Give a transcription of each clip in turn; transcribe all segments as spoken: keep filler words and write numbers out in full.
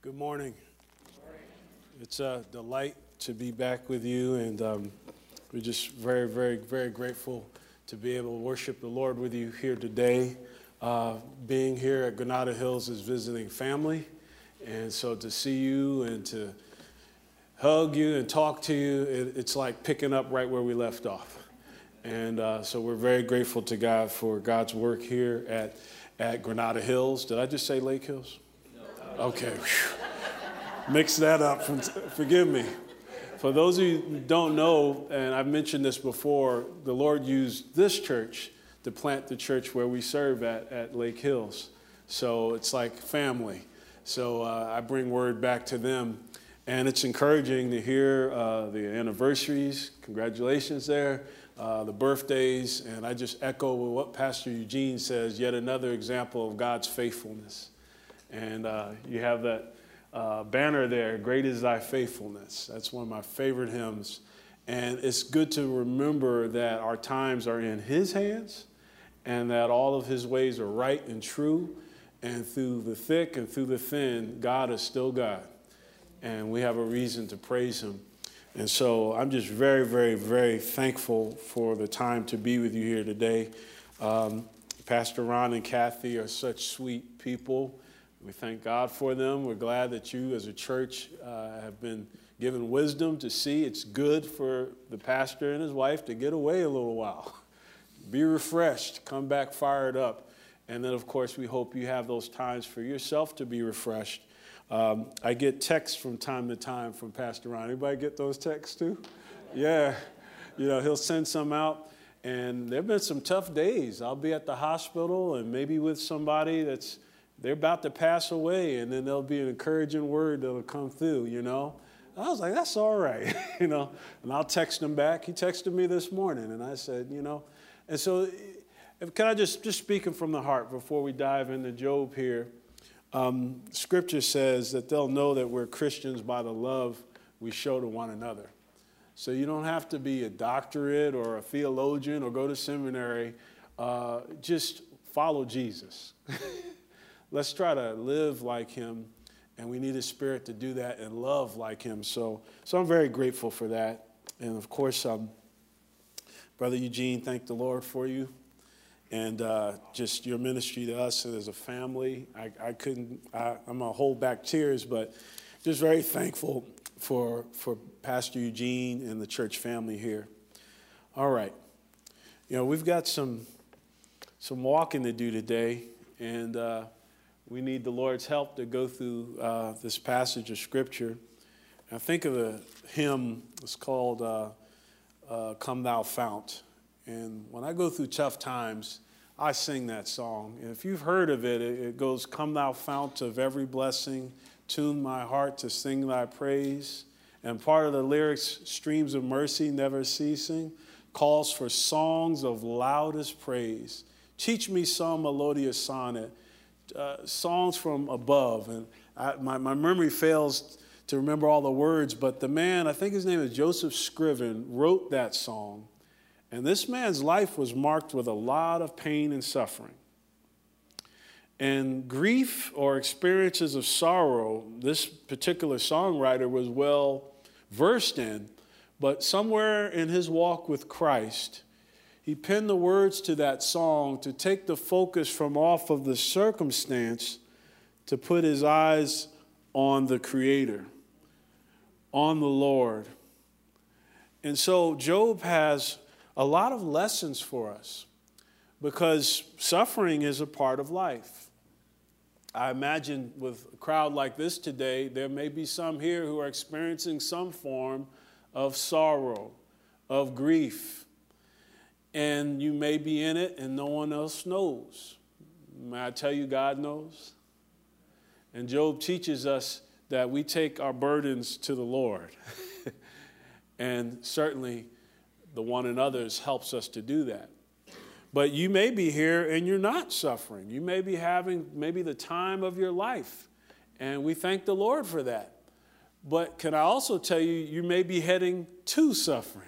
Good morning. It's a delight to be back with you, and um, we're just very, very, very grateful to be able to worship the Lord with you here today. Uh, being here at Granada Hills is visiting family, and so to see you and to hug you and talk to you, it, it's like picking up right where we left off. And uh, so we're very grateful to God for God's work here at, at Granada Hills. Did I just say Lake Hills? Okay. Mix that up. Forgive me. For those of you who don't know, and I've mentioned this before, the Lord used this church to plant the church where we serve at, at Lake Hills. So it's like family. So uh, I bring word back to them. And it's encouraging to hear uh, the anniversaries. Congratulations there. Uh, the birthdays. And I just echo what Pastor Eugene says, yet another example of God's faithfulness. And uh, you have that uh, banner there, great is thy faithfulness. That's one of my favorite hymns. And it's good to remember that our times are in his hands and that all of his ways are right and true. And through the thick and through the thin, God is still God. And we have a reason to praise him. And so I'm just very, very, very thankful for the time to be with you here today. Um, Pastor Ron and Kathy are such sweet people. We thank God for them. We're glad that you as a church uh, have been given wisdom to see it's good for the pastor and his wife to get away a little while. Be refreshed, come back fired up. And then, of course, we hope you have those times for yourself to be refreshed. Um, I get texts from time to time from Pastor Ron. Anybody get those texts too? Yeah. You know, he'll send some out. And there have been some tough days. I'll be at the hospital and maybe with somebody that's they're about to pass away, and then there'll be an encouraging word that'll come through, you know. I was like, that's all right, you know. And I'll text him back. He texted me this morning, and I said, you know. And so can I just, just speaking from the heart before we dive into Job here, um, Scripture says that they'll know that we're Christians by the love we show to one another. So you don't have to be a doctorate or a theologian or go to seminary. Uh, just follow Jesus. Let's try to live like him, and we need his spirit to do that and love like him. So, so I'm very grateful for that. And, of course, um, Brother Eugene, thank the Lord for you and uh, just your ministry to us as a family. I, I couldn't, I, I'm going to hold back tears, but just very thankful for, for Pastor Eugene and the church family here. All right. You know, we've got some, some walking to do today, and uh, we need the Lord's help to go through uh, this passage of Scripture. I think of the hymn, it's called uh, uh, Come Thou Fount. And when I go through tough times, I sing that song. And if you've heard of it, it goes, Come Thou Fount of every blessing, tune my heart to sing thy praise. And part of the lyrics, streams of mercy never ceasing, calls for songs of loudest praise. Teach me some melodious sonnet, Uh, songs from above, and I, my, my memory fails to remember all the words, but the man, I think his name is Joseph Scriven, wrote that song, and this man's life was marked with a lot of pain and suffering. And grief or experiences of sorrow, this particular songwriter was well versed in, but somewhere in his walk with Christ, he penned the words to that song to take the focus from off of the circumstance to put his eyes on the Creator, on the Lord. And so Job has a lot of lessons for us because suffering is a part of life. I imagine with a crowd like this today, there may be some here who are experiencing some form of sorrow, of grief. And you may be in it and no one else knows. May I tell you, God knows? And Job teaches us that we take our burdens to the Lord. And certainly the one and others helps us to do that. But you may be here and you're not suffering. You may be having maybe the time of your life. And we thank the Lord for that. But can I also tell you, you may be heading to suffering.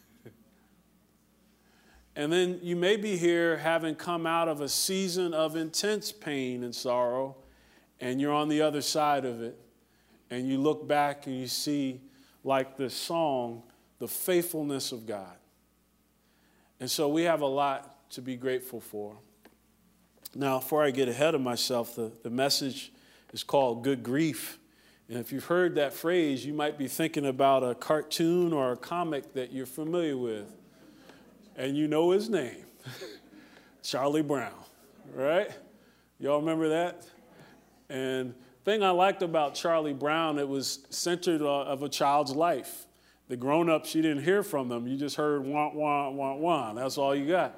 And then you may be here having come out of a season of intense pain and sorrow, and you're on the other side of it. and you look back and you see, like this song, the faithfulness of God. And so we have a lot to be grateful for. Now, before I get ahead of myself, the, the message is called Good Grief. And if you've heard that phrase, you might be thinking about a cartoon or a comic that you're familiar with. And you know his name, Charlie Brown, right? Y'all remember that? And the thing I liked about Charlie Brown, it was centered uh, of a child's life. The grown-ups, you didn't hear from them. You just heard wah, wah, wah, wah. That's all you got.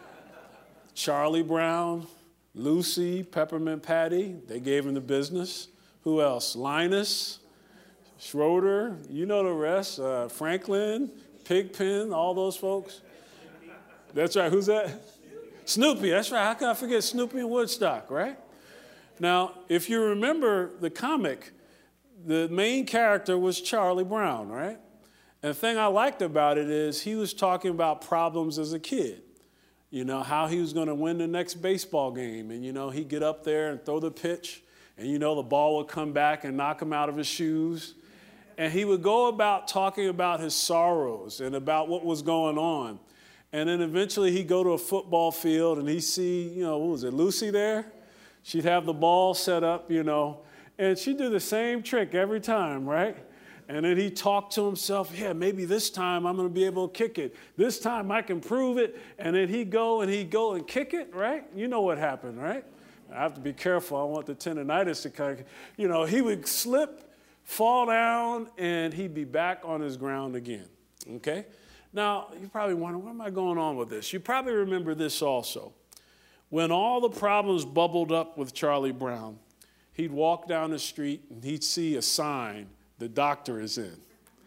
Charlie Brown, Lucy, Peppermint Patty, they gave him the business. Who else? Linus, Schroeder, you know the rest. Uh, Franklin, Pigpen, all those folks. That's right. Who's that? Snoopy. That's right. How can I forget Snoopy and Woodstock, right? Now, if you remember the comic, the main character was Charlie Brown, right? And the thing I liked about it is he was talking about problems as a kid. You know, how he was going to win the next baseball game. And, you know, he'd get up there and throw the pitch. And, you know, the ball would come back and knock him out of his shoes. And he would go about talking about his sorrows and about what was going on. And then eventually he'd go to a football field and he'd see, you know, what was it, Lucy there? She'd have the ball set up, you know, and she'd do the same trick every time, right? And then he talked to himself, yeah, maybe this time I'm going to be able to kick it. This time I can prove it. And then he'd go and he'd go and kick it, right? You know what happened, right? I have to be careful. I want the tendonitis to kind of, you know, he would slip, fall down, and he'd be back on his ground again, okay? Now, you probably wonder, what am I going on with this? You probably remember this also. When all the problems bubbled up with Charlie Brown, he'd walk down the street and he'd see a sign, the doctor is in.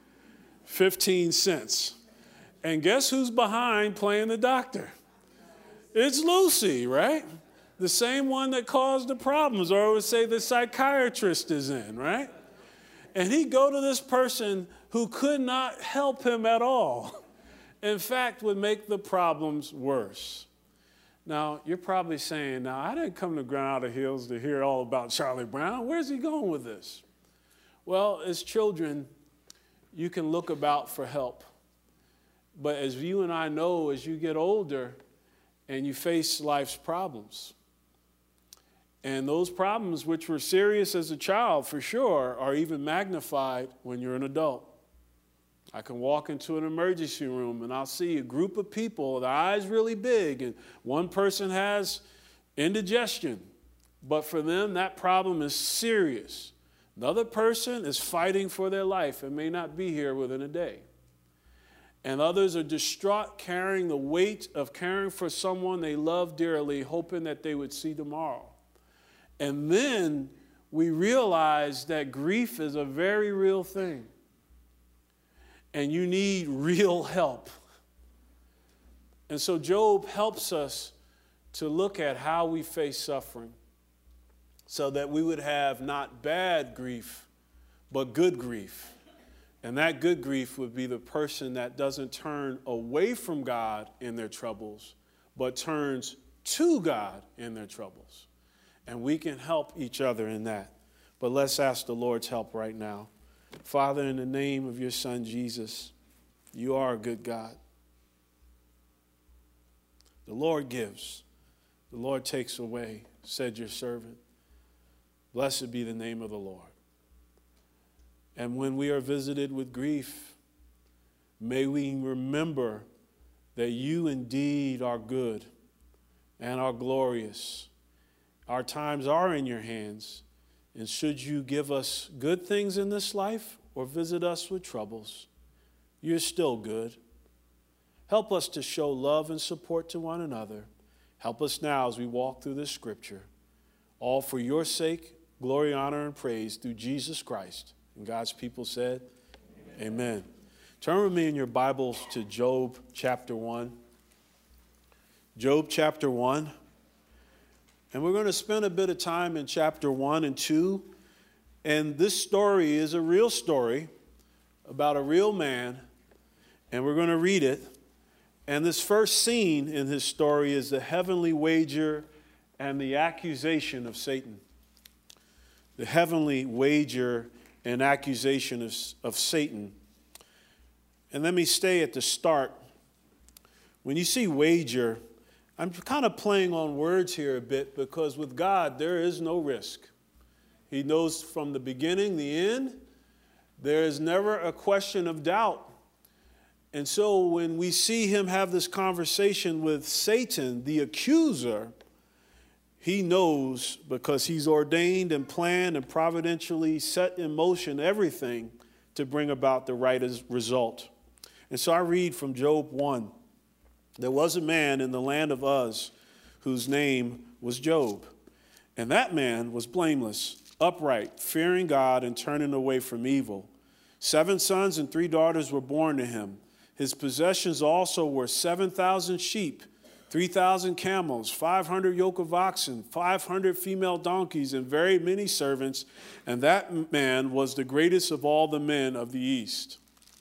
fifteen cents. And guess who's behind playing the doctor? It's Lucy, right? The same one that caused the problems, or I would say the psychiatrist is in, right? And he'd go to this person who could not help him at all. In fact, would make the problems worse. Now, you're probably saying, now, I didn't come to Ground Out of Hills to hear all about Charlie Brown. Where's he going with this? Well, as children, you can look about for help. But as you and I know, as you get older and you face life's problems, and those problems, which were serious as a child, for sure, are even magnified when you're an adult. I can walk into an emergency room and I'll see a group of people, their eyes really big, and one person has indigestion. But for them, that problem is serious. Another person is fighting for their life and may not be here within a day. And others are distraught, carrying the weight of caring for someone they love dearly, hoping that they would see tomorrow. And then we realize that grief is a very real thing. And you need real help. And so Job helps us to look at how we face suffering so that we would have not bad grief, but good grief. And that good grief would be the person that doesn't turn away from God in their troubles, but turns to God in their troubles. And we can help each other in that. But let's ask the Lord's help right now. Father, in the name of your Son, Jesus, you are a good God. The Lord gives. The Lord takes away, said your servant. Blessed be the name of the Lord. And when we are visited with grief, may we remember that you indeed are good and are glorious. Our times are in your hands. And should you give us good things in this life or visit us with troubles, you're still good. Help us to show love and support to one another. Help us now as we walk through this scripture. All for your sake, glory, honor, and praise through Jesus Christ. And God's people said, amen. Amen. Turn with me in your Bibles to Job chapter one. Job chapter one. And we're going to spend a bit of time in chapter one and two. And this story is a real story about a real man. And we're going to read it. And this first scene in his story is the heavenly wager and the accusation of Satan. The heavenly wager and accusation of, of Satan. And let me stay at the start. When you see wager, I'm kind of playing on words here a bit, because with God, there is no risk. He knows from the beginning, the end. There is never a question of doubt. And so when we see him have this conversation with Satan, the accuser, he knows, because he's ordained and planned and providentially set in motion everything to bring about the right result. And so I read from Job one. There was a man in the land of Uz whose name was Job. And that man was blameless, upright, fearing God and turning away from evil. Seven sons and three daughters were born to him. His possessions also were seven thousand sheep, three thousand camels, five hundred yoke of oxen, five hundred female donkeys, and very many servants. And that man was the greatest of all the men of the East.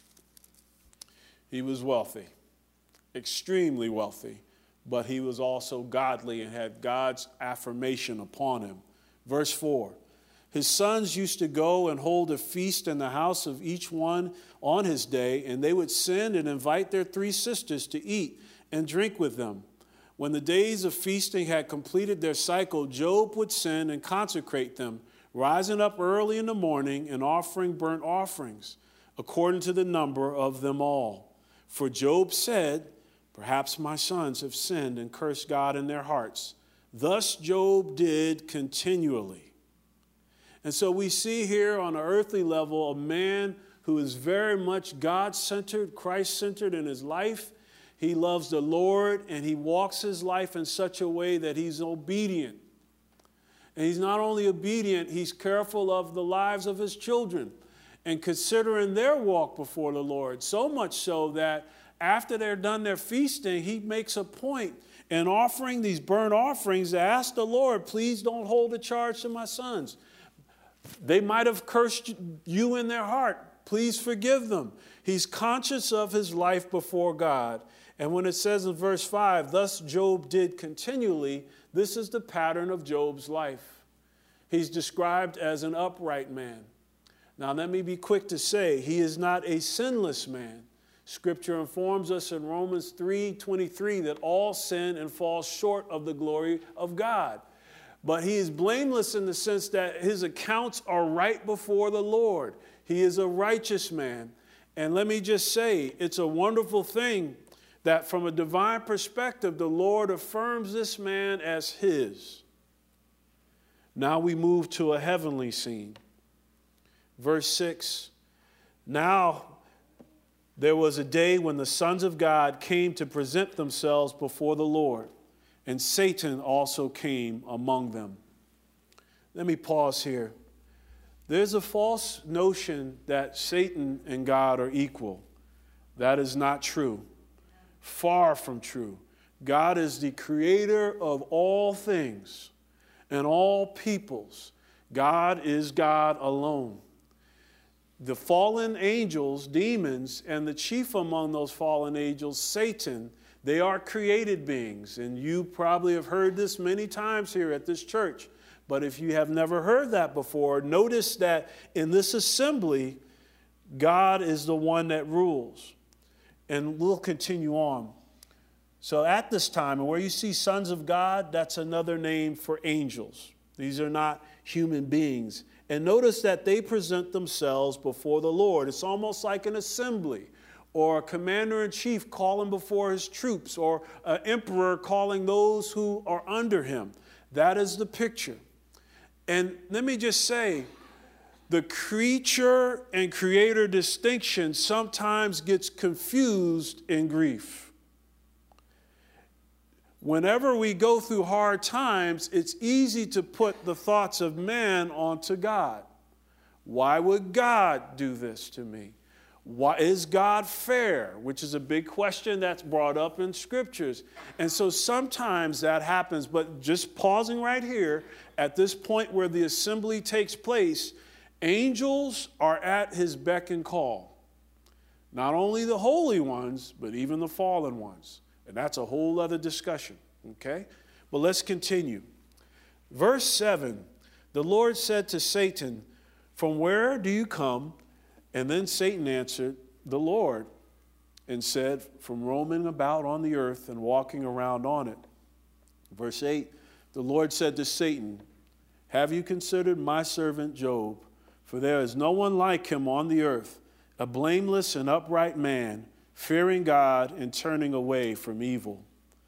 He was wealthy, extremely wealthy, but he was also godly and had God's affirmation upon him. Verse four. His sons used to go and hold a feast in the house of each one on his day, and they would send and invite their three sisters to eat and drink with them. When the days of feasting had completed their cycle, Job would send and consecrate them, rising up early in the morning and offering burnt offerings, according to the number of them all. For Job said, "Perhaps my sons have sinned and cursed God in their hearts." Thus Job did continually. And so we see here on an earthly level a man who is very much God-centered, Christ-centered in his life. He loves the Lord, and he walks his life in such a way that he's obedient. And he's not only obedient, he's careful of the lives of his children and considering their walk before the Lord. So much so that after they're done their feasting, he makes a point in offering these burnt offerings to ask the Lord, please don't hold a charge to my sons. They might have cursed you in their heart. Please forgive them. He's conscious of his life before God. And when it says in verse five, thus Job did continually, this is the pattern of Job's life. He's described as an upright man. Now, let me be quick to say, he is not a sinless man. Scripture informs us in Romans three twenty-three that all sin and fall short of the glory of God. But he is blameless in the sense that his accounts are right before the Lord. He is a righteous man. And let me just say, it's a wonderful thing that from a divine perspective, the Lord affirms this man as his. Now we move to a heavenly scene. Verse six, now there was a day when the sons of God came to present themselves before the Lord. And Satan also came among them. Let me pause here. There's a false notion that Satan and God are equal. That is not true. Far from true. God is the creator of all things and all peoples. God is God alone. The fallen angels, demons, and the chief among those fallen angels, Satan, they are created beings, and you probably have heard this many times here at this church. But if you have never heard that before, notice that in this assembly, God is the one that rules. And we'll continue on. So at this time, and where you see sons of God, that's another name for angels. These are not human beings. And notice that they present themselves before the Lord. It's almost like an assembly, or a commander-in-chief calling before his troops, or an emperor calling those who are under him. That is the picture. And let me just say, the creature and creator distinction sometimes gets confused in grief. Whenever we go through hard times, it's easy to put the thoughts of man onto God. Why would God do this to me? Why, is God fair? Which is a big question that's brought up in scriptures. And so sometimes that happens, but just pausing right here, at this point where the assembly takes place, angels are at his beck and call. Not only the holy ones, but even the fallen ones. And that's a whole other discussion, okay? But let's continue. Verse seven, the Lord said to Satan, from where do you come? And then Satan answered the Lord and said, from roaming about on the earth and walking around on it. Verse eight, the Lord said to Satan, have you considered my servant Job? For there is no one like him on the earth, a blameless and upright man, fearing God and turning away from evil.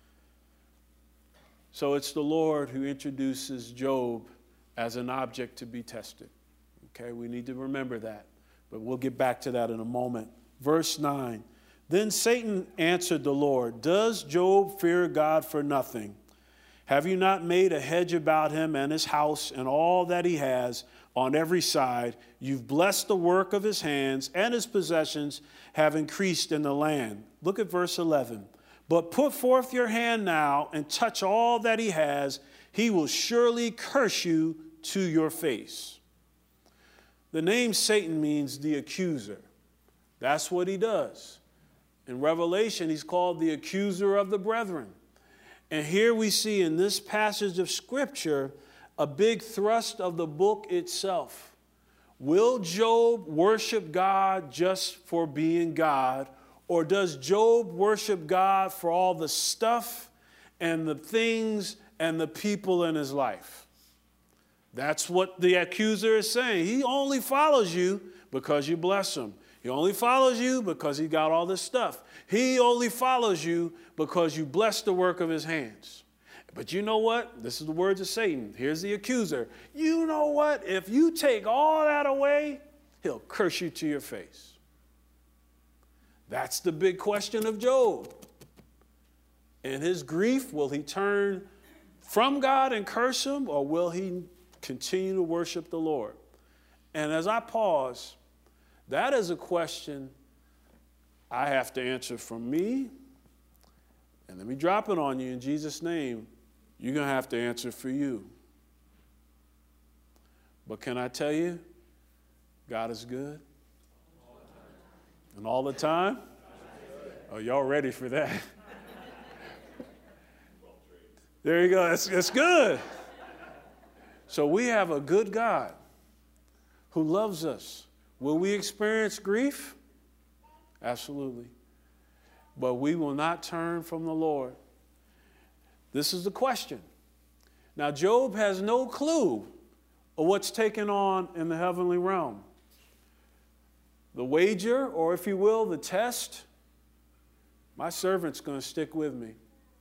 So it's the Lord who introduces Job as an object to be tested. Okay, we need to remember that, but we'll get back to that in a moment. Verse nine, then Satan answered the Lord, does Job fear God for nothing? Have you not made a hedge about him and his house and all that he has on every side? You've blessed the work of his hands, and his possessions have increased in the land. Look at verse eleven. But put forth your hand now and touch all that he has. He will surely curse you to your face. The name Satan means the accuser. That's what he does. In Revelation, he's called the accuser of the brethren. And here we see in this passage of Scripture a big thrust of the book itself. Will Job worship God just for being God? Or does Job worship God for all the stuff and the things and the people in his life? That's what the accuser is saying. He only follows you because you bless him. He only follows you because he got all this stuff. He only follows you because you bless the work of his hands. But you know what? This is the words of Satan. Here's the accuser. You know what? If you take all that away, he'll curse you to your face. That's the big question of Job. In his grief, will he turn from God and curse him, or will he continue to worship the Lord? And as I pause, that is a question I have to answer from me. And let me drop it on you in Jesus' name. You're going to have to answer for you. But can I tell you, God is good. And all the time? Oh, y'all ready for that? There you go. That's, that's good. So we have a good God who loves us. Will we experience grief? Absolutely. But we will not turn from the Lord. This is the question. Now, Job has no clue of what's taken on in the heavenly realm. The wager, or if you will, the test, my servant's going to stick with me.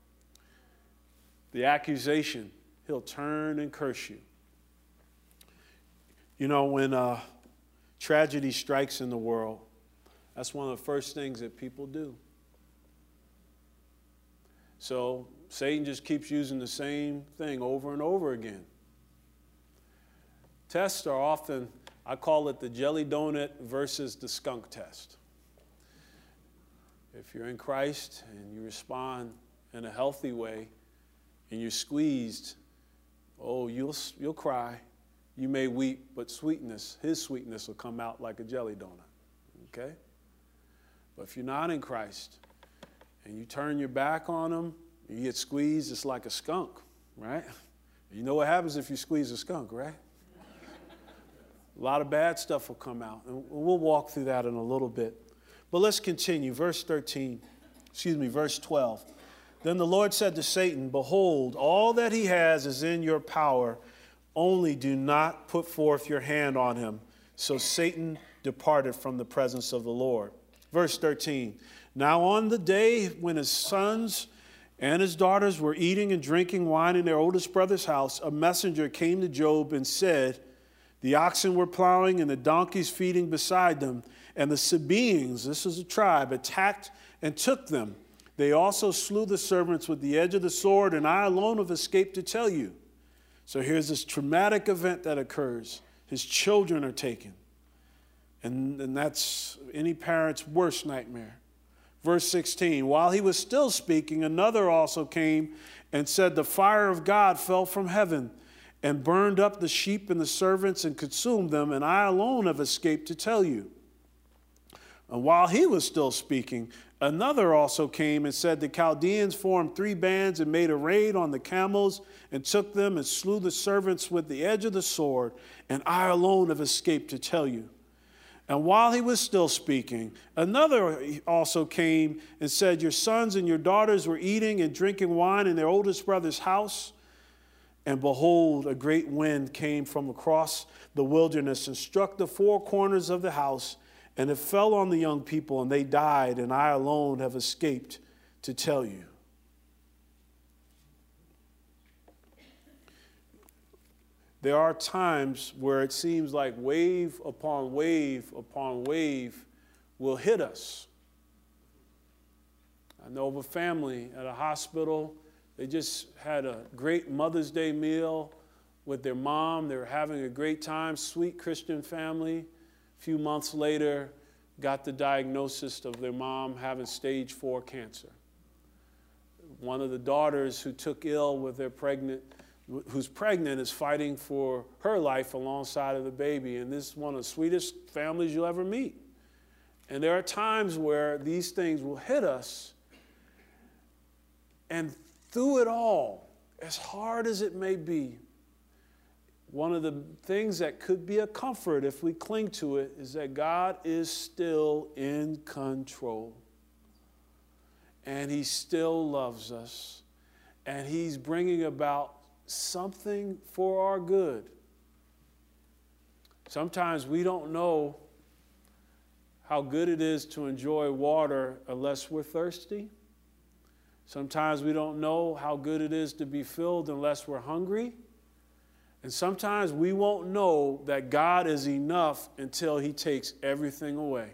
The accusation, he'll turn and curse you. You know, when uh, tragedy strikes in the world, that's one of the first things that people do. So Satan just keeps using the same thing over and over again. Tests are often, I call it the jelly donut versus the skunk test. If you're in Christ and you respond in a healthy way and you're squeezed, oh, you'll, you'll cry. You may weep, but sweetness, his sweetness will come out like a jelly donut, okay? But if you're not in Christ and you turn your back on him, you get squeezed, it's like a skunk, right? You know what happens if you squeeze a skunk, right? A lot of bad stuff will come out, and we'll walk through that in a little bit. But let's continue. Verse thirteen, excuse me, verse twelve. Then the Lord said to Satan, behold, all that he has is in your power. Only do not put forth your hand on him. So Satan departed from the presence of the Lord. Verse thirteen. Now on the day when his sons and his daughters were eating and drinking wine in their oldest brother's house, a messenger came to Job and said, the oxen were plowing and the donkeys feeding beside them, and the Sabaeans, this is a tribe, attacked and took them. They also slew the servants with the edge of the sword, and I alone have escaped to tell you. So here's this traumatic event that occurs. His children are taken. And, and that's any parent's worst nightmare. Verse sixteen, while he was still speaking, another also came and said, the fire of God fell from heaven and burned up the sheep and the servants and consumed them, and I alone have escaped to tell you. And while he was still speaking, another also came and said, the Chaldeans formed three bands and made a raid on the camels and took them and slew the servants with the edge of the sword, and I alone have escaped to tell you. And while he was still speaking, another also came and said, your sons and your daughters were eating and drinking wine in their oldest brother's house. And behold, a great wind came from across the wilderness and struck the four corners of the house, and it fell on the young people, and they died, and I alone have escaped to tell you. There are times where it seems like wave upon wave upon wave will hit us. I know of a family at a hospital. They just had a great Mother's Day meal with their mom. They were having a great time, sweet Christian family. A few months later, got the diagnosis of their mom having stage four cancer. One of the daughters who took ill with their pregnant, who's pregnant, is fighting for her life alongside of the baby. And this is one of the sweetest families you'll ever meet. And there are times where these things will hit us. And through it all, as hard as it may be, one of the things that could be a comfort if we cling to it is that God is still in control. And he still loves us. And he's bringing about something for our good. Sometimes we don't know how good it is to enjoy water unless we're thirsty. Sometimes we don't know how good it is to be filled unless we're hungry. And sometimes we won't know that God is enough until he takes everything away.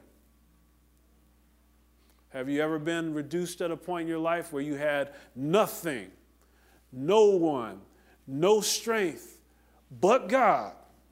Have you ever been reduced at a point in your life where you had nothing, no one, no strength but God?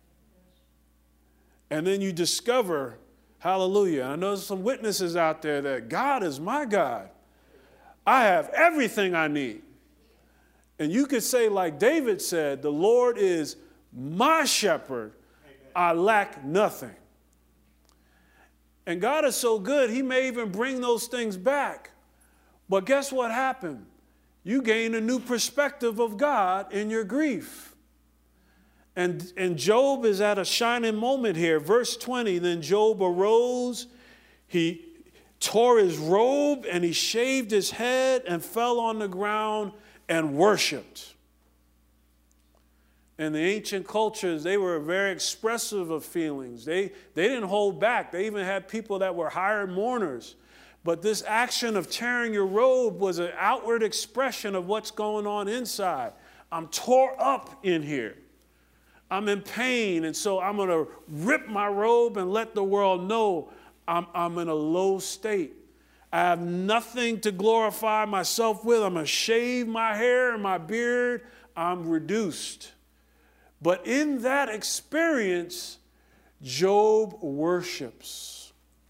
And then you discover, hallelujah, I know there's some witnesses out there that God is my God. I have everything I need. And you could say, like David said, the Lord is my shepherd. I lack nothing. And God is so good, he may even bring those things back. But guess what happened? You gain a new perspective of God in your grief. And, and Job is at a shining moment here. Verse twenty, then Job arose, he tore his robe, and he shaved his head and fell on the ground and worshiped. In the ancient cultures, they were very expressive of feelings. They, they didn't hold back. They even had people that were hired mourners. But this action of tearing your robe was an outward expression of what's going on inside. I'm tore up in here. I'm in pain, and so I'm going to rip my robe and let the world know I'm, I'm in a low state. I have nothing to glorify myself with. I'm going to shave my hair and my beard. I'm reduced. But in that experience, Job worships.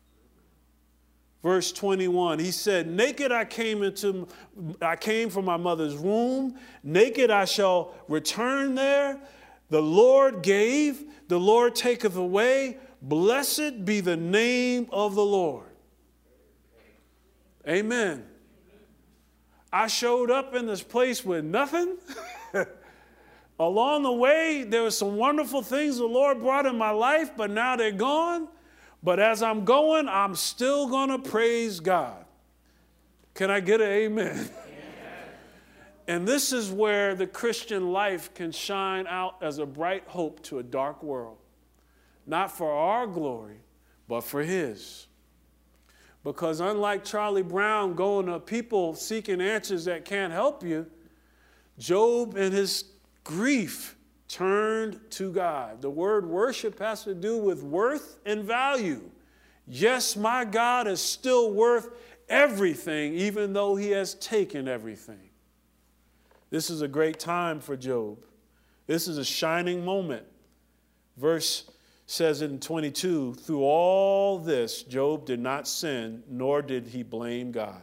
Verse twenty-one, he said, naked I came into, I came from my mother's womb. Naked I shall return there. The Lord gave, the Lord taketh away. Blessed be the name of the Lord. Amen. I showed up in this place with nothing. Along the way, there were some wonderful things the Lord brought in my life, but now they're gone. But as I'm going, I'm still going to praise God. Can I get an amen? Amen? And this is where the Christian life can shine out as a bright hope to a dark world. Not for our glory, but for his. Because unlike Charlie Brown going to people seeking answers that can't help you, Job in his grief turned to God. The word worship has to do with worth and value. Yes, my God is still worth everything, even though he has taken everything. This is a great time for Job. This is a shining moment. Verse says in twenty-two, through all this, Job did not sin, nor did he blame God.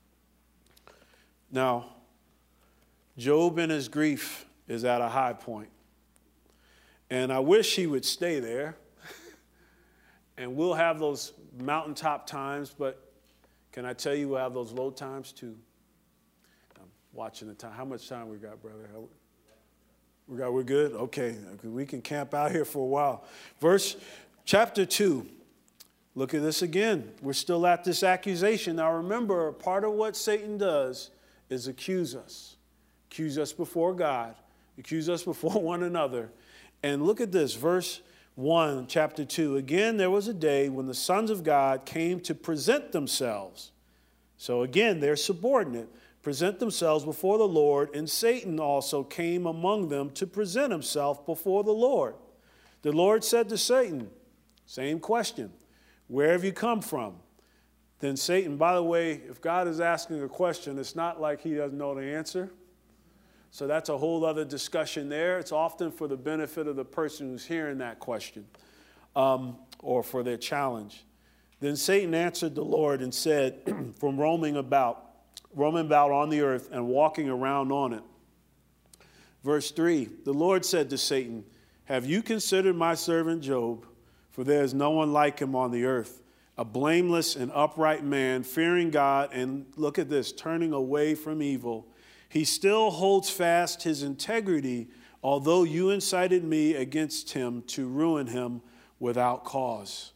Now, Job in his grief is at a high point. And I wish he would stay there. And we'll have those mountaintop times, but can I tell you we'll have those low times too? I'm watching the time. How much time we got, brother? How, we got, we're good? Okay, we can camp out here for a while. Verse, chapter two. Look at this again. We're still at this accusation. Now remember, part of what Satan does is accuse us. Accuse us before God. Accuse us before one another. And look at this, verse one, chapter two. Again, there was a day when the sons of God came to present themselves. So again, they're subordinate. Present themselves before the Lord, and Satan also came among them to present himself before the Lord. The Lord said to Satan, same question, where have you come from? Then Satan, by the way, if God is asking a question, it's not like he doesn't know the answer. So that's a whole other discussion there. It's often for the benefit of the person who's hearing that question, um, or for their challenge. Then Satan answered the Lord and said, from roaming about, roaming about on the earth and walking around on it. Verse three, the Lord said to Satan, have you considered my servant Job? For there is no one like him on the earth, a blameless and upright man, fearing God, and look at this, turning away from evil. He still holds fast his integrity, although you incited me against him to ruin him without cause.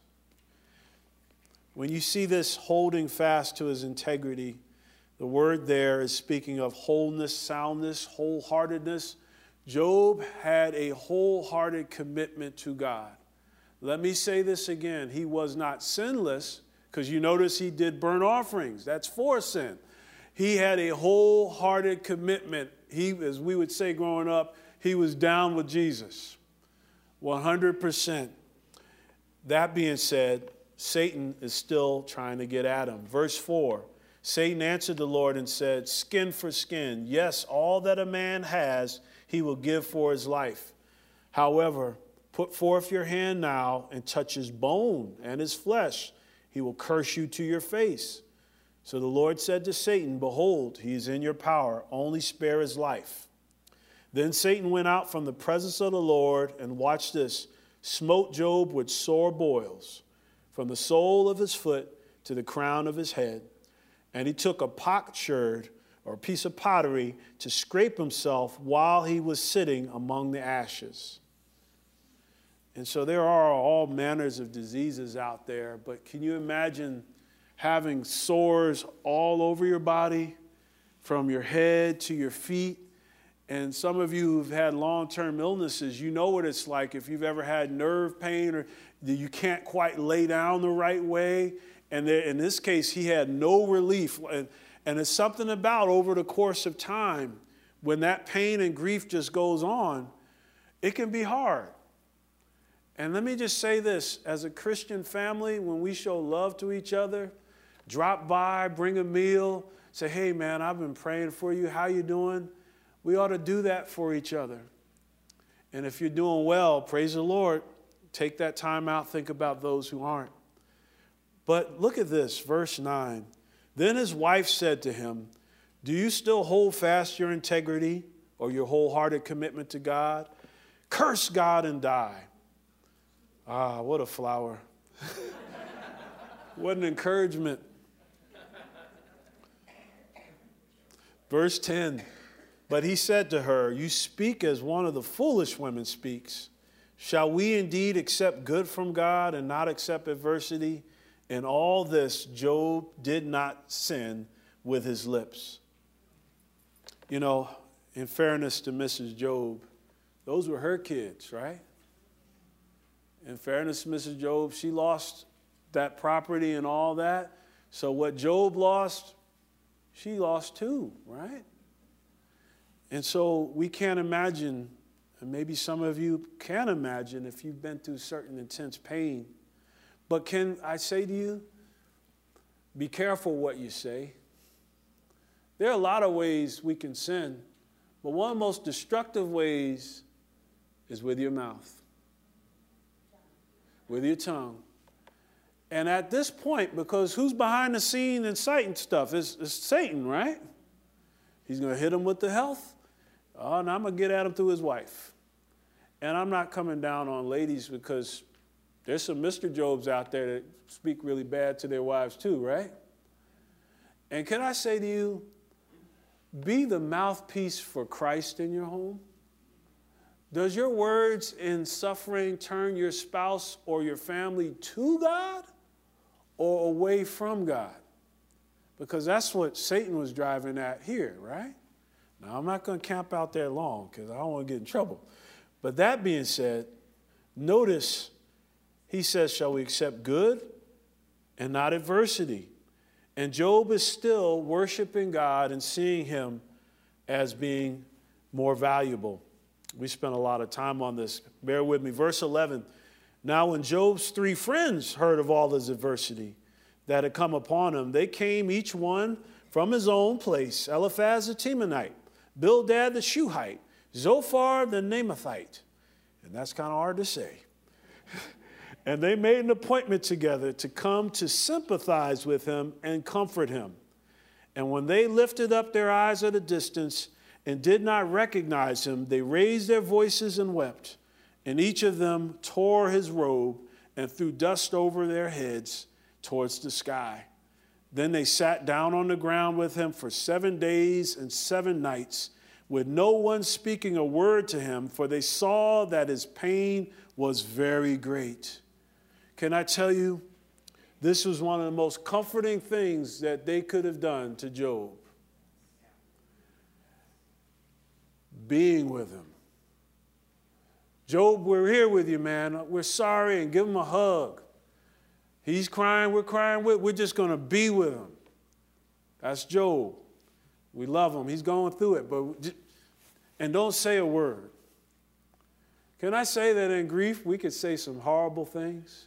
When you see this holding fast to his integrity, the word there is speaking of wholeness, soundness, wholeheartedness. Job had a wholehearted commitment to God. Let me say this again. He was not sinless, because you notice he did burnt offerings. That's for sin. He had a wholehearted commitment. He, as we would say growing up, he was down with Jesus. one hundred percent. That being said, Satan is still trying to get at him. Verse four, Satan answered the Lord and said, skin for skin. Yes, all that a man has, he will give for his life. However, put forth your hand now and touch his bone and his flesh. He will curse you to your face. So the Lord said to Satan, behold, he is in your power. Only spare his life. Then Satan went out from the presence of the Lord and, watch this, smote Job with sore boils from the sole of his foot to the crown of his head. And he took a potsherd, or a piece of pottery, to scrape himself while he was sitting among the ashes. And so there are all manners of diseases out there, but can you imagine having sores all over your body, from your head to your feet? And some of you who've had long-term illnesses, you know what it's like if you've ever had nerve pain or you can't quite lay down the right way. And there, in this case, he had no relief. And, and it's something about over the course of time, when that pain and grief just goes on, it can be hard. And let me just say this, as a Christian family, when we show love to each other, drop by, bring a meal, say, hey man, I've been praying for you, how you doing? We ought to do that for each other. And if you're doing well, praise the Lord, take that time out, think about those who aren't. But look at this, verse nine. Then his wife said to him, do you still hold fast your integrity or your wholehearted commitment to God? Curse God and die. Ah, what a flower. What an encouragement. Verse ten, but he said to her, you speak as one of the foolish women speaks. Shall we indeed accept good from God and not accept adversity? In all this, Job did not sin with his lips. You know, in fairness to Missus Job, those were her kids, right? In fairness to Missus Job, she lost that property and all that. So what Job lost, she lost too, right? And so we can't imagine, and maybe some of you can imagine if you've been through certain intense pain. But can I say to you, be careful what you say. There are a lot of ways we can sin, but one of the most destructive ways is with your mouth, with your tongue. And at this point, because who's behind the scene inciting stuff? It's, it's Satan, right? He's going to hit him with the health. Oh, and I'm going to get at him through his wife. And I'm not coming down on ladies because There's some Mister Jobs out there that speak really bad to their wives too, right? And can I say to you, be the mouthpiece for Christ in your home? Does your words in suffering turn your spouse or your family to God or away from God? Because that's what Satan was driving at here, right? Now, I'm not going to camp out there long because I don't want to get in trouble. But that being said, notice he says, shall we accept good and not adversity? And Job is still worshiping God and seeing him as being more valuable. We spent a lot of time on this. Bear with me. Verse eleven. Now when Job's three friends heard of all his adversity that had come upon him, they came each one from his own place. Eliphaz the Temanite, Bildad the Shuhite, Zophar the Naamathite. And that's kind of hard to say. And they made an appointment together to come to sympathize with him and comfort him. And when they lifted up their eyes at a distance and did not recognize him, they raised their voices and wept. And each of them tore his robe and threw dust over their heads towards the sky. Then they sat down on the ground with him for seven days and seven nights, with no one speaking a word to him, for they saw that his pain was very great. Can I tell you, this was one of the most comforting things that they could have done to Job. Being with him. Job, we're here with you, man. We're sorry, and give him a hug. He's crying, we're crying, we're, we're just going to be with him. That's Job. We love him. He's going through it, but and don't say a word. Can I say that in grief we could say some horrible things?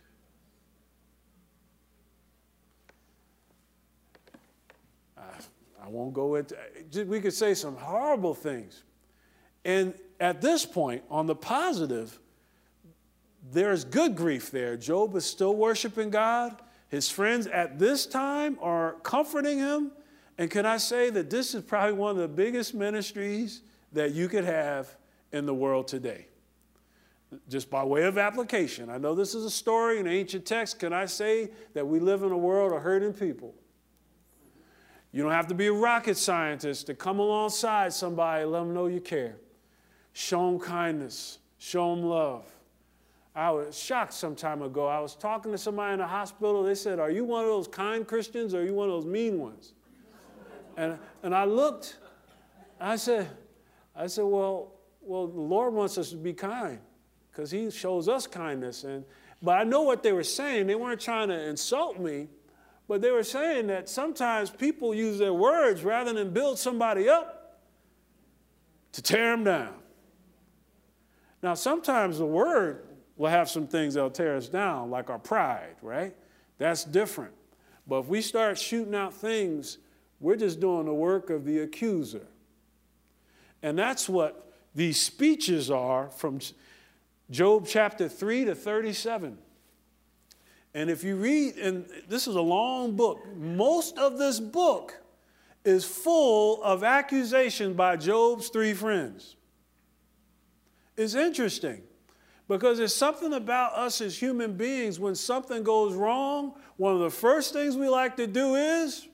I, I won't go into it. We could say some horrible things. And at this point, on the positive, there's good grief there. Job is still worshiping God. His friends at this time are comforting him. And can I say that this is probably one of the biggest ministries that you could have in the world today? Just by way of application. I know this is a story in ancient text. Can I say that we live in a world of hurting people? You don't have to be a rocket scientist to come alongside somebody and let them know you care. Show them kindness. Show them love. I was shocked some time ago. I was talking to somebody in the hospital. They said, are you one of those kind Christians or are you one of those mean ones? And, and I looked. I said, I said, well, well, the Lord wants us to be kind because he shows us kindness. And, but I know what they were saying. They weren't trying to insult me, but they were saying that sometimes people use their words rather than build somebody up to tear them down. Now, sometimes the word will have some things that'll tear us down, like our pride, right? That's different. But if we start shooting out things, we're just doing the work of the accuser. And that's what these speeches are from Job chapter three to thirty-seven. And if you read, and this is a long book, most of this book is full of accusation by Job's three friends. It's interesting because there's something about us as human beings when something goes wrong, one of the first things we like to do is,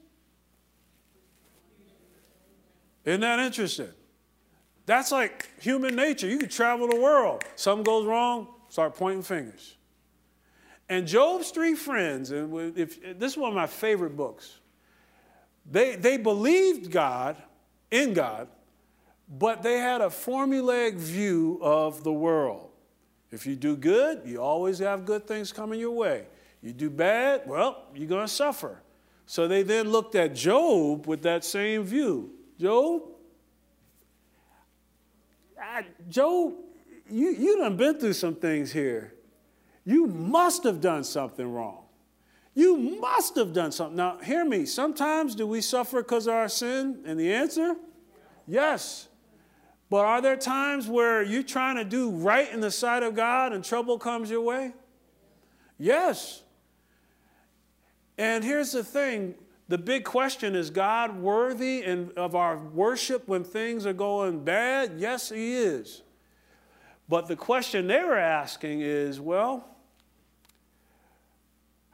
isn't that interesting? That's like human nature. You can travel the world. Something goes wrong, start pointing fingers. And Job's three friends, and if, this is one of my favorite books, they, they believed God, in God, but they had a formulaic view of the world. If you do good, you always have good things coming your way. You do bad, well, you're going to suffer. So they then looked at Job with that same view. Job, I, Job, you, you done been through some things here. You must have done something wrong. You must have done something. Now, hear me. Sometimes do we suffer because of our sin? And the answer? Yes. But are there times where you're trying to do right in the sight of God and trouble comes your way? Yes. And here's the thing. The big question, is God worthy in, of our worship when things are going bad? Yes, he is. But the question they were asking is, well,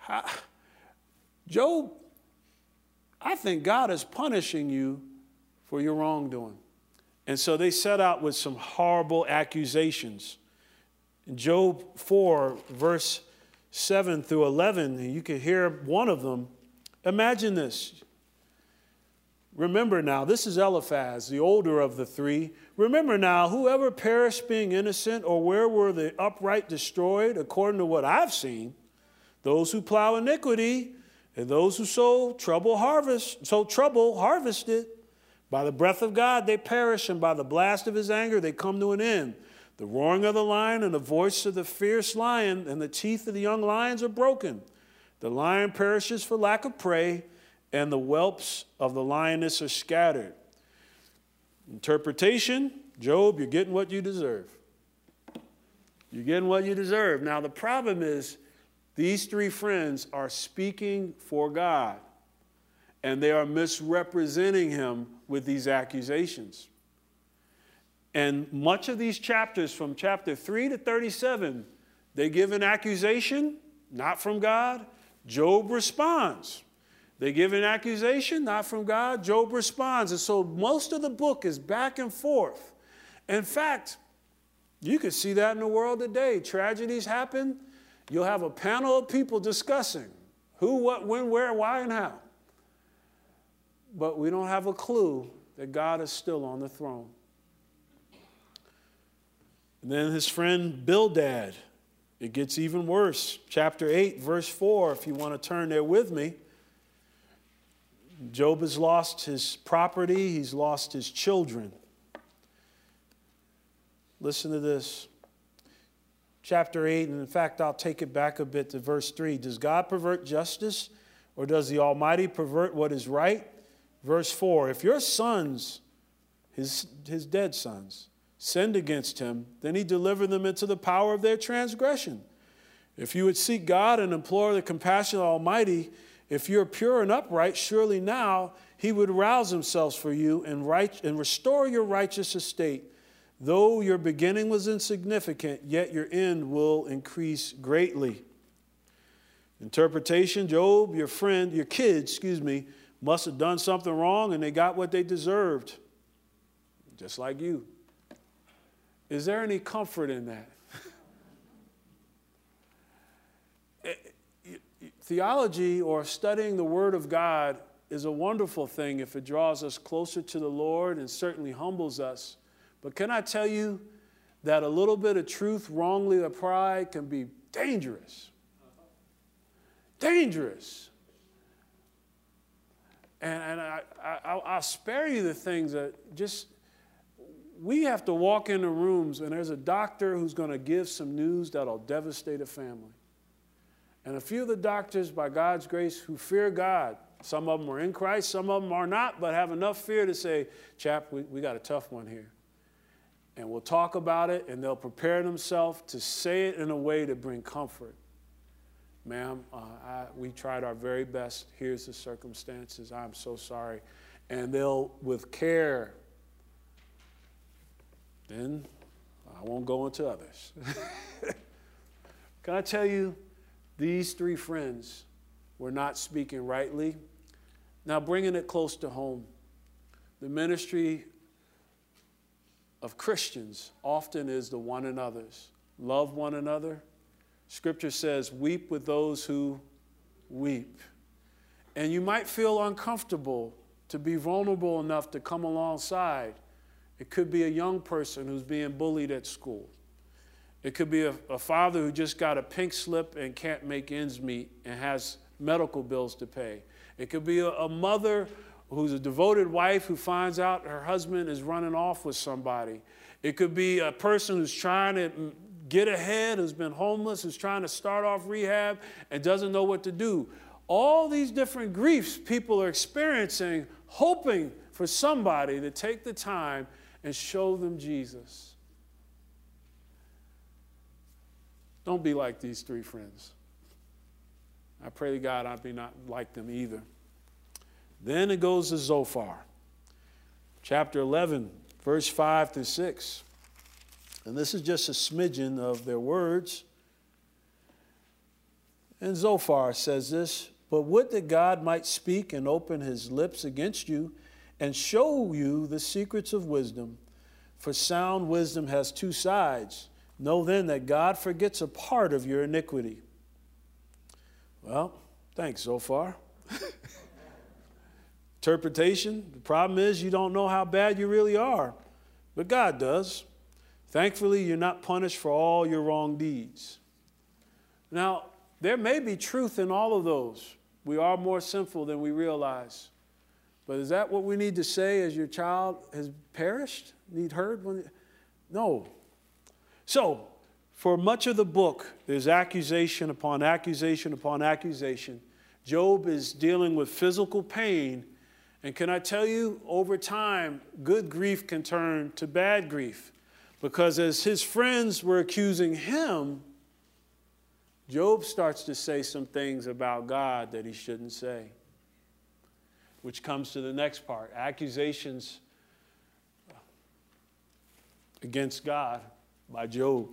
Job, I think God is punishing you for your wrongdoing. And so they set out with some horrible accusations. In Job four, verse seven through eleven, you can hear one of them. Imagine this. Remember now, this is Eliphaz, the older of the three. Remember now, whoever perished being innocent, or where were the upright destroyed, according to what I've seen, those who plow iniquity and those who sow trouble harvest, sow trouble harvested. By the breath of God they perish, and by the blast of his anger they come to an end. The roaring of the lion and the voice of the fierce lion and the teeth of the young lions are broken. The lion perishes for lack of prey, and the whelps of the lioness are scattered. Interpretation, Job, you're getting what you deserve. You're getting what you deserve. Now, the problem is these three friends are speaking for God, and they are misrepresenting him with these accusations. And much of these chapters, from chapter three to thirty-seven, they give an accusation, not from God. Job responds. They give an accusation, not from God. Job responds. And so most of the book is back and forth. In fact, you can see that in the world today. Tragedies happen. You'll have a panel of people discussing who, what, when, where, why, and how. But we don't have a clue that God is still on the throne. And then his friend Bildad, it gets even worse. Chapter eight, verse four, if you want to turn there with me. Job has lost his property. He's lost his children. Listen to this. Chapter eight, and in fact, I'll take it back a bit to verse three. Does God pervert justice, or does the Almighty pervert what is right? Verse four, if your sons, his, his dead sons, sinned against him, then he delivered them into the power of their transgression. If you would seek God and implore the compassion of the Almighty, if you're pure and upright, surely now he would rouse himself for you and, right, and restore your righteous estate. Though your beginning was insignificant, yet your end will increase greatly. Interpretation, Job, your friend, your kids, excuse me, must have done something wrong and they got what they deserved. Just like you. Is there any comfort in that? Theology, or studying the Word of God, is a wonderful thing if it draws us closer to the Lord and certainly humbles us. But can I tell you that a little bit of truth wrongly applied can be dangerous? Dangerous. And, and I, I, I'll spare you the things that just, we have to walk into rooms and there's a doctor who's going to give some news that'll devastate a family. And a few of the doctors, by God's grace, who fear God, some of them are in Christ, some of them are not, but have enough fear to say, chap, we, we got a tough one here. And we'll talk about it, and they'll prepare themselves to say it in a way to bring comfort. Ma'am, uh, I, we tried our very best. Here's the circumstances. I'm so sorry. And they'll, with care, then I won't go into others. Can I tell you, these three friends were not speaking rightly. Now, bringing it close to home, the ministry of Christians often is the one another's. Love one another. Scripture says, weep with those who weep. And you might feel uncomfortable to be vulnerable enough to come alongside. It could be a young person who's being bullied at school. It could be a, a father who just got a pink slip and can't make ends meet and has medical bills to pay. It could be a, a mother who's a devoted wife who finds out her husband is running off with somebody. It could be a person who's trying to get ahead, who's been homeless, who's trying to start off rehab and doesn't know what to do. All these different griefs people are experiencing, hoping for somebody to take the time and show them Jesus. Don't be like these three friends. I pray to God I be not like them either. Then it goes to Zophar, chapter eleven, verse five through six. And this is just a smidgen of their words. And Zophar says this, but would that God might speak and open his lips against you and show you the secrets of wisdom. For sound wisdom has two sides. Know then that God forgets a part of your iniquity. Well, thanks, Zophar. Interpretation, the problem is you don't know how bad you really are, but God does. Thankfully, you're not punished for all your wrong deeds. Now, there may be truth in all of those. We are more sinful than we realize. But is that what we need to say as your child has perished? Need heard? When? No. So, for much of the book, there's accusation upon accusation upon accusation. Job is dealing with physical pain. And can I tell you, over time, good grief can turn to bad grief. Because as his friends were accusing him, Job starts to say some things about God that he shouldn't say. Which comes to the next part, accusations against God by Job.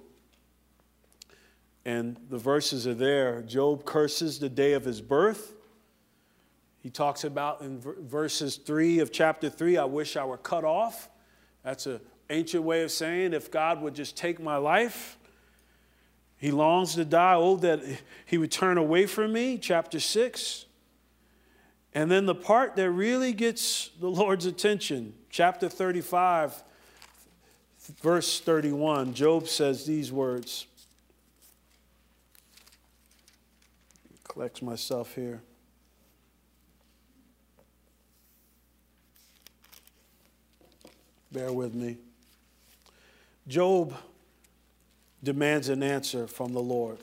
And the verses are there. Job curses the day of his birth. He talks about in verses three of chapter three, I wish I were cut off. That's an ancient way of saying if God would just take my life. He longs to die. Oh, that he would turn away from me. Chapter six. And then the part that really gets the Lord's attention, chapter thirty-five, verse thirty-one, Job says these words. Collects myself here. Bear with me. Job demands an answer from the Lord.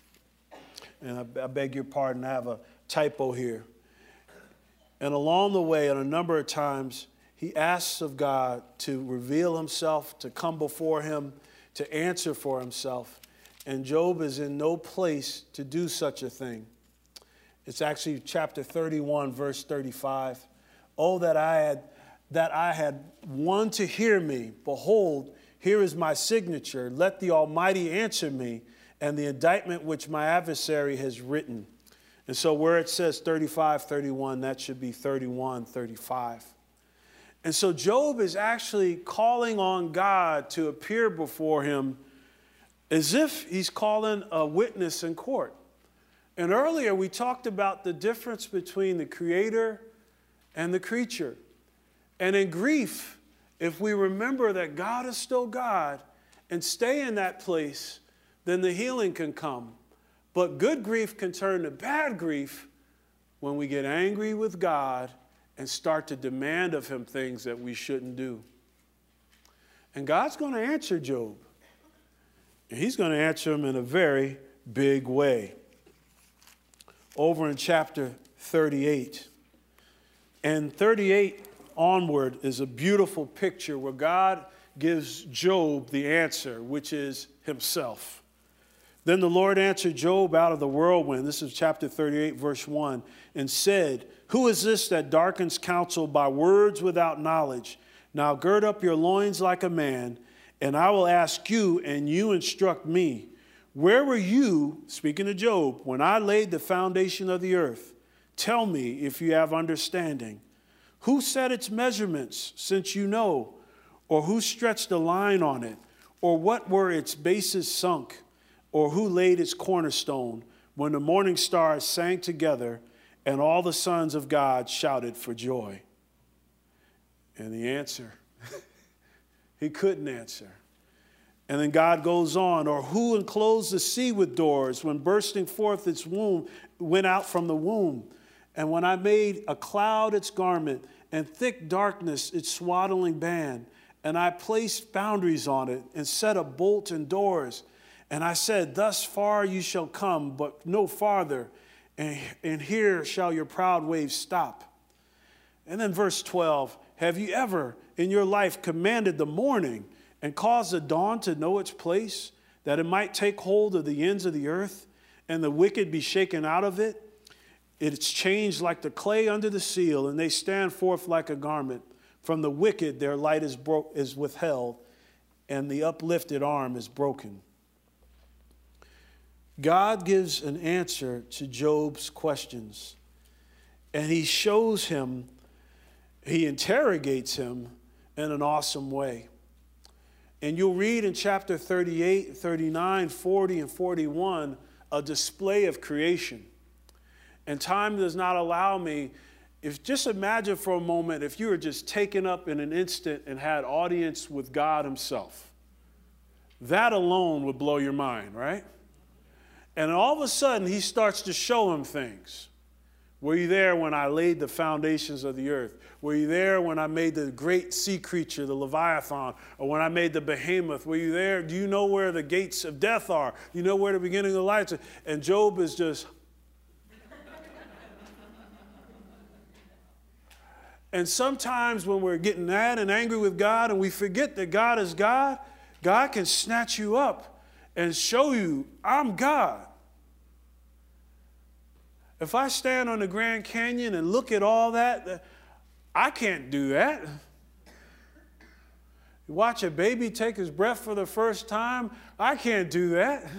And I, I beg your pardon, I have a typo here. And along the way, and a number of times, he asks of God to reveal himself, to come before him, to answer for himself. And Job is in no place to do such a thing. It's actually chapter thirty-one, verse thirty-five. Oh, that I had, that I had one to hear me. Behold, here is my signature. Let the Almighty answer me, and the indictment which my adversary has written. And so where it says thirty-five, thirty-one, that should be thirty-one, thirty-five. And so Job is actually calling on God to appear before him as if he's calling a witness in court. And earlier we talked about the difference between the creator and the creature. And in grief, if we remember that God is still God and stay in that place, then the healing can come. But good grief can turn to bad grief when we get angry with God and start to demand of him things that we shouldn't do. And God's going to answer Job. And he's going to answer him in a very big way. Over in chapter thirty-eight. And thirty-eight onward is a beautiful picture where God gives Job the answer, which is himself. Then the Lord answered Job out of the whirlwind. This is chapter thirty-eight, verse one, and said, who is this that darkens counsel by words without knowledge? Now gird up your loins like a man, and I will ask you, and you instruct me. Where were you, speaking to Job, when I laid the foundation of the earth? Tell me if you have understanding. Who set its measurements, since you know? Or who stretched a line on it? Or what were its bases sunk? Or who laid its cornerstone when the morning stars sang together and all the sons of God shouted for joy? And the answer, he couldn't answer. And then God goes on, or who enclosed the sea with doors when bursting forth its womb went out from the womb? And when I made a cloud its garment and thick darkness its swaddling band, and I placed boundaries on it and set a bolt and doors. And I said, thus far you shall come, but no farther, and, and here shall your proud waves stop. And then verse twelve, have you ever in your life commanded the morning and caused the dawn to know its place, that it might take hold of the ends of the earth, and the wicked be shaken out of it? It's changed like the clay under the seal, and they stand forth like a garment. From the wicked their light is, bro- is withheld, and the uplifted arm is broken. God gives an answer to Job's questions, and he shows him, he interrogates him in an awesome way. And you'll read in chapter thirty-eight, thirty-nine, forty, and forty-one a display of creation. And time does not allow me, if just imagine for a moment if you were just taken up in an instant and had audience with God himself. That alone would blow your mind, right? And all of a sudden, he starts to show him things. Were you there when I laid the foundations of the earth? Were you there when I made the great sea creature, the Leviathan, or when I made the behemoth? Were you there? Do you know where the gates of death are? Do you know where the beginning of the lights are? And Job is just... And sometimes when we're getting mad and angry with God and we forget that God is God, God can snatch you up and show you, I'm God. If I stand on the Grand Canyon and look at all that, I can't do that. You watch a baby take his breath for the first time, I can't do that.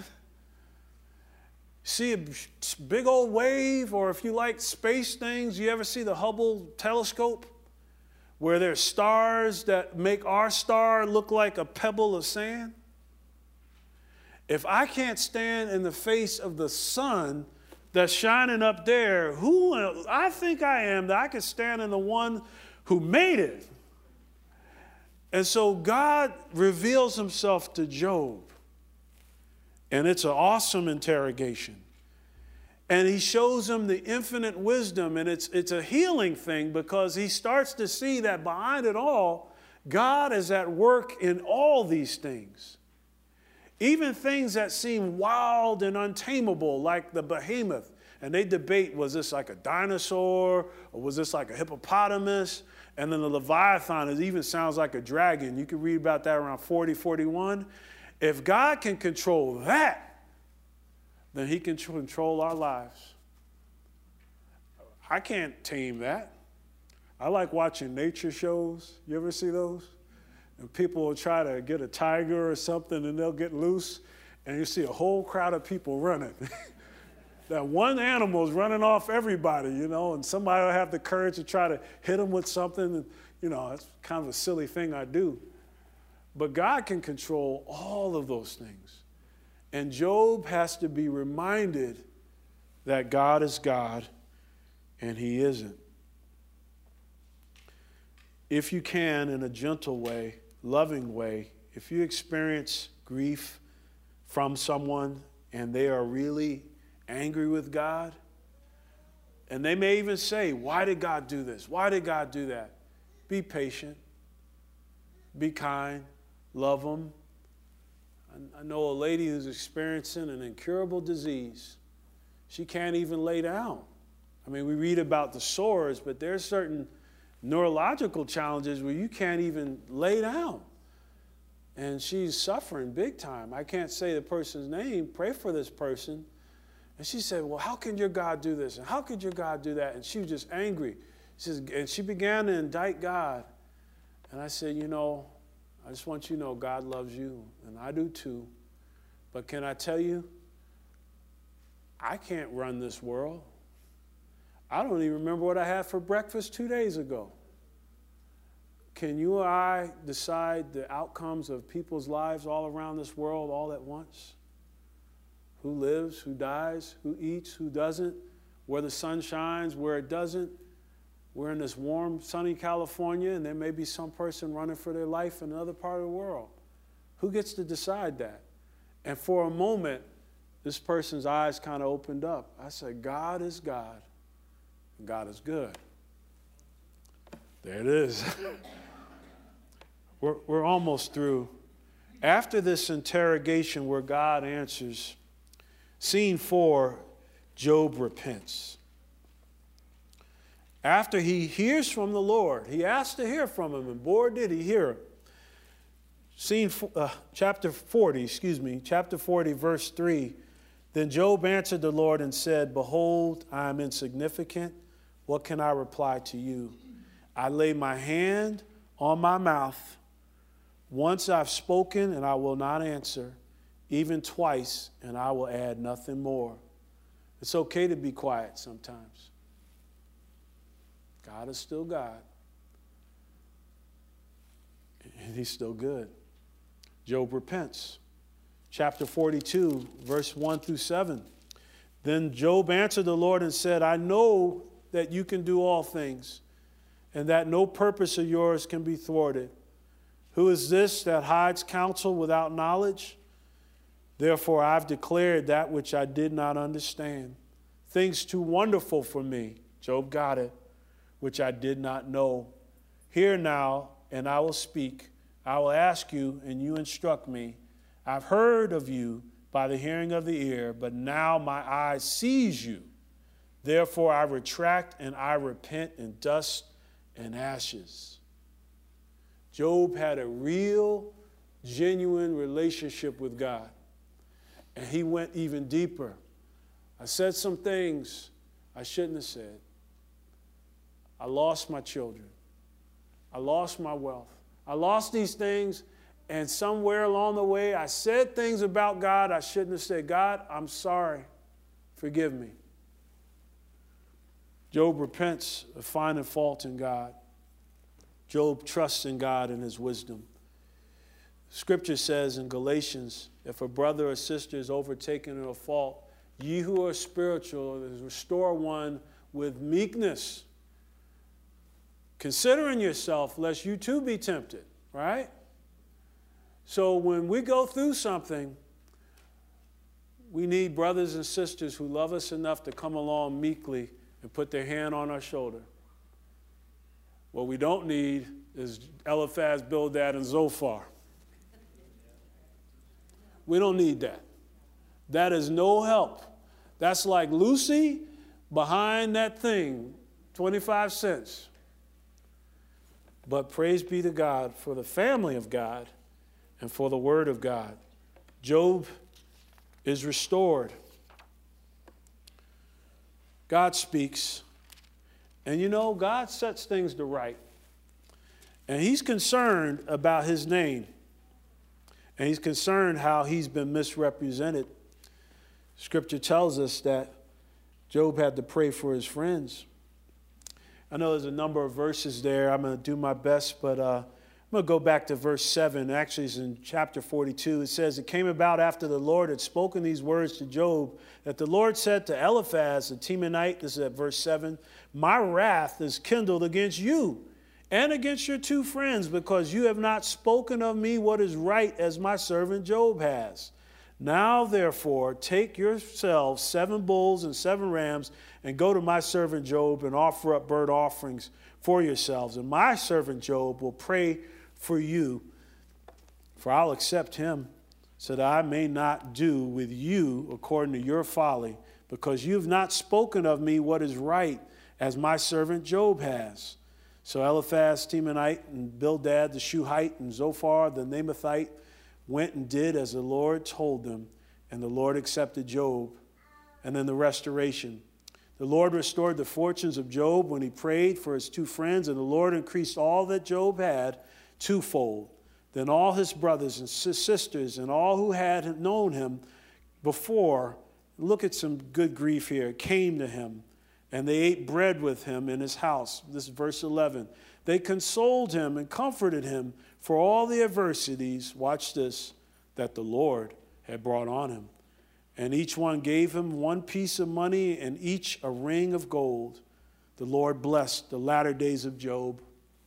See a big old wave, or if you like space things, you ever see the Hubble telescope where there's stars that make our star look like a pebble of sand? If I can't stand in the face of the sun that's shining up there, who I think I am that I could stand in the one who made it? And so God reveals himself to Job. And it's an awesome interrogation. And he shows him the infinite wisdom, and it's, it's a healing thing because he starts to see that behind it all, God is at work in all these things. Even things that seem wild and untamable, like the behemoth. And they debate, was this like a dinosaur, or was this like a hippopotamus? And then the Leviathan, it even sounds like a dragon. You can read about that around forty, forty-one. If God can control that, then he can control our lives. I can't tame that. I like watching nature shows. You ever see those? And people will try to get a tiger or something, and they'll get loose, and you see a whole crowd of people running. That one animal is running off everybody, you know, and somebody will have the courage to try to hit them with something. And, you know, it's kind of a silly thing I do. But God can control all of those things. And Job has to be reminded that God is God and he isn't. If you can, in a gentle way, loving way, if you experience grief from someone and they are really angry with God, and they may even say, why did God do this? Why did God do that? Be patient. Be kind. Love them. I know a lady who's experiencing an incurable disease. She can't even lay down. I mean, we read about the sores, but there's certain neurological challenges where you can't even lay down. And she's suffering big time. I can't say the person's name. Pray for this person. And she said, well, how can your God do this? And how could your God do that? And she was just angry. She says, and she began to indict God. And I said, you know, I just want you to know God loves you, and I do too. But can I tell you, I can't run this world. I don't even remember what I had for breakfast two days ago. Can you or I decide the outcomes of people's lives all around this world all at once? Who lives, who dies, who eats, who doesn't, where the sun shines, where it doesn't. We're in this warm, sunny California, and there may be some person running for their life in another part of the world. Who gets to decide that? And for a moment, this person's eyes kind of opened up. I said, God is God, and God is good. There it is. we're, we're almost through. After this interrogation where God answers, scene four, Job repents. After he hears from the Lord, he asked to hear from him, and boy, did he hear him. Scene, uh, chapter forty, excuse me, chapter forty, verse three. Then Job answered the Lord and said, behold, I am insignificant. What can I reply to you? I lay my hand on my mouth. Once I've spoken, and I will not answer. even twice, and I will add nothing more. It's okay to be quiet sometimes. God is still God. And he's still good. Job repents. Chapter forty-two, verse one through seven. Then Job answered the Lord and said, I know that you can do all things, and that no purpose of yours can be thwarted. Who is this that hides counsel without knowledge? Therefore I've declared that which I did not understand, things too wonderful for me, Job got it, which I did not know. Hear now, and I will speak. I will ask you, and you instruct me. I've heard of you by the hearing of the ear, but now my eye sees you. Therefore I retract and I repent in dust and ashes. Job had a real, genuine relationship with God. And he went even deeper. I said some things I shouldn't have said. I lost my children. I lost my wealth. I lost these things, and somewhere along the way, I said things about God I shouldn't have said. God, I'm sorry. Forgive me. Job repents of finding fault in God. Job trusts in God and his wisdom. Scripture says in Galatians, if a brother or sister is overtaken in a fault, ye who are spiritual, restore one with meekness, considering yourself, lest you too be tempted, right? So when we go through something, we need brothers and sisters who love us enough to come along meekly and put their hand on our shoulder. What we don't need is Eliphaz, Bildad, and Zophar. We don't need that. That is no help. That's like Lucy behind that thing, twenty-five cents. But praise be to God for the family of God and for the word of God. Job is restored. God speaks. And you know, God sets things to right. And he's concerned about his name. And he's concerned how he's been misrepresented. Scripture tells us that Job had to pray for his friends. I know there's a number of verses there. I'm going to do my best, but uh, I'm going to go back to verse seven. Actually, it's in chapter forty-two. It says, it came about after the Lord had spoken these words to Job, that the Lord said to Eliphaz the Temanite, this is at verse seven, my wrath is kindled against you and against your two friends, because you have not spoken of me what is right, as my servant Job has. Now, therefore, take yourselves seven bulls and seven rams, and go to my servant Job and offer up burnt offerings for yourselves. And my servant Job will pray for you, for I'll accept him, so that I may not do with you according to your folly, because you have not spoken of me what is right, as my servant Job has. So Eliphaz, Temanite, and Bildad, the Shuhite, and Zophar, the Naamathite, went and did as the Lord told them, and the Lord accepted Job. And then the restoration. The Lord restored the fortunes of Job when he prayed for his two friends, and the Lord increased all that Job had twofold. Then all his brothers and sisters and all who had known him before, look at some good grief here, came to him, and they ate bread with him in his house. This is verse eleven. They consoled him and comforted him for all the adversities, watch this, that the Lord had brought on him. And each one gave him one piece of money and each a ring of gold. The Lord blessed the latter days of Job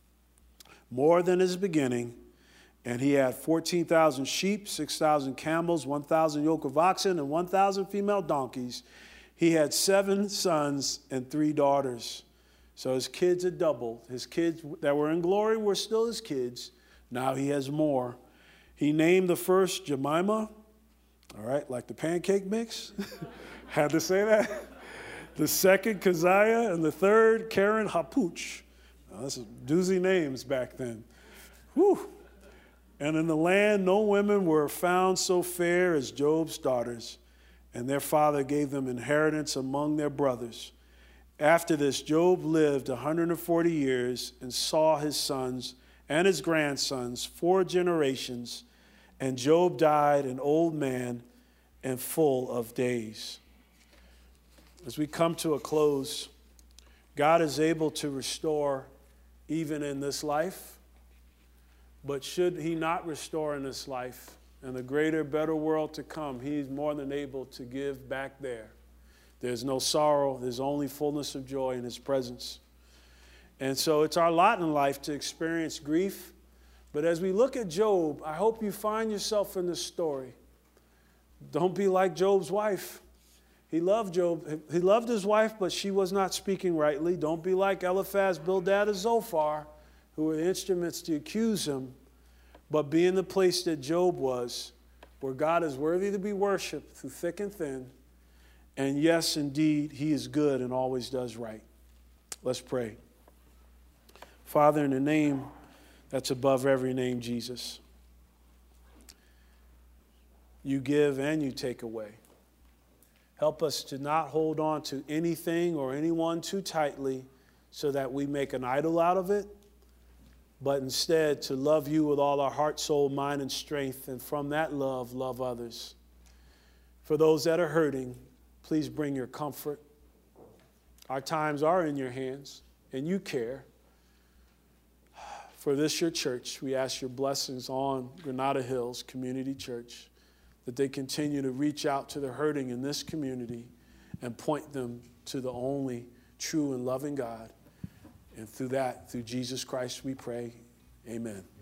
more than his beginning. And he had fourteen thousand sheep, six thousand camels, one thousand yoke of oxen, and one thousand female donkeys. He had seven sons and three daughters. So his kids had doubled. His kids that were in glory were still his kids. Now he has more. He named the first Jemima, all right, like the pancake mix. Had to say that. The second, Keziah, and the third, Karen Hapuch. Now, that's doozy names back then. Whew. And in the land, no women were found so fair as Job's daughters, and their father gave them inheritance among their brothers. After this, Job lived one hundred forty years and saw his sons and his grandsons four generations. And Job died an old man and full of days. As we come to a close, God is able to restore even in this life. But should he not restore in this life, and the greater, better world to come, he's more than able to give back there. There's no sorrow. There's only fullness of joy in his presence. And so it's our lot in life to experience grief. But as we look at Job, I hope you find yourself in this story. Don't be like Job's wife. He loved Job. He loved his wife, but she was not speaking rightly. Don't be like Eliphaz, Bildad, and Zophar, who were the instruments to accuse him. But be in the place that Job was, where God is worthy to be worshiped through thick and thin. And yes, indeed, he is good and always does right. Let's pray. Father, in the name that's above every name, Jesus, you give and you take away. Help us to not hold on to anything or anyone too tightly so that we make an idol out of it, but instead to love you with all our heart, soul, mind, and strength, and from that love, love others. For those that are hurting, please bring your comfort. Our times are in your hands, and you care. For this, your church, we ask your blessings on Granada Hills Community Church, that they continue to reach out to the hurting in this community and point them to the only true and loving God. And through that, through Jesus Christ, we pray. Amen.